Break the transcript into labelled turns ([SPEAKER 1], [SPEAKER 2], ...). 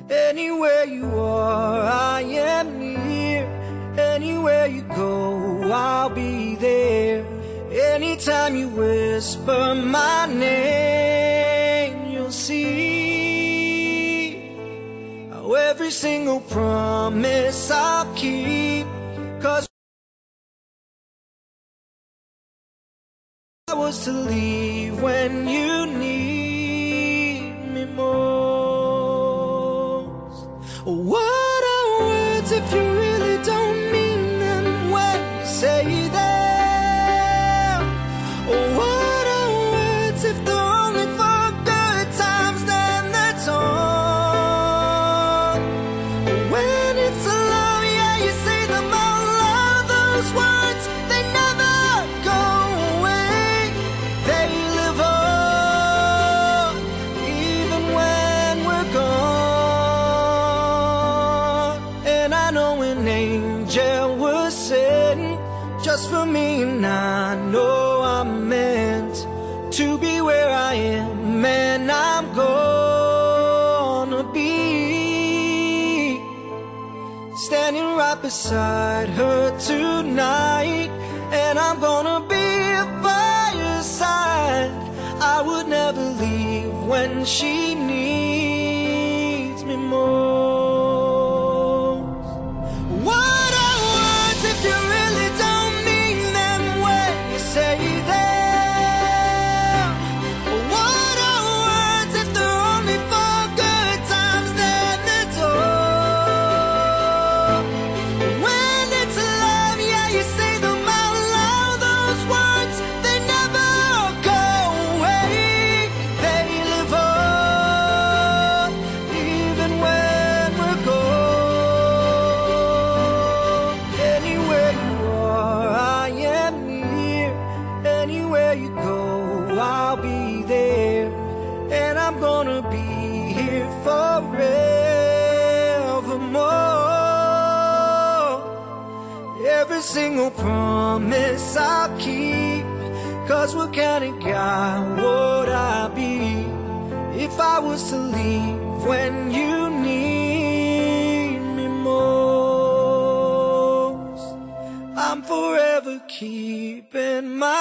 [SPEAKER 1] Anywhere you are, I am near. Anywhere you go, I'll be there. Anytime you whisper my name, you'll see how every single promise I'll keep. 'Cause I was to leave when you need me most. What are words if you really don't mean them when you say them? What are words if they're only for good times, then that's all. When it's love, yeah, you say them out loud. Those words, they never go away. They live on, even when we're gone. And I know an angel was sent just for me, and I know I'm meant to be where I am, and I'm gonna be standing right beside her tonight. And I'm gonna be by her side. I would never leave when she needs me most. What are words if you really don't mean them when you say them? What are words if they're only for good times, then that's all. When it's love, yeah, you say them out loud. Those words, they never go away. They live on, even when we're gone. Anywhere you are, I am near. Anywhere you go, I'll be there. And I'm gonna be here forevermore. Every single promise I'll keep. 'Cause what kind of guy would I be if I was to leave when you need me most? I'm forever keeping my